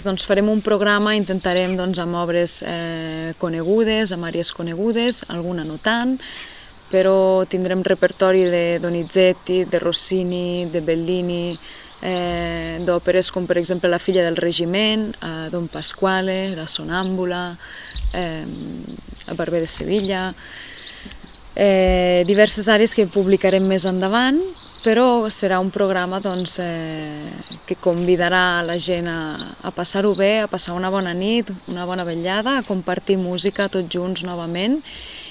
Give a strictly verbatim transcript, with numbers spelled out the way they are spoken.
Doncs farem un programa, intentarem doncs, amb obres eh, conegudes, amb àrees conegudes, alguna no tant, però tindrem repertori de Donizetti, de Rossini, de Bellini, eh, d'òperes com per exemple La filla del regiment, eh, Don Pasquale, La Sonàmbula, eh, El barber de Sevilla, eh, diverses àrees que publicarem més endavant, però serà un programa doncs, eh, que convidarà la gent a, a passar-ho bé, a passar una bona nit, una bona vetllada, a compartir música tots junts novament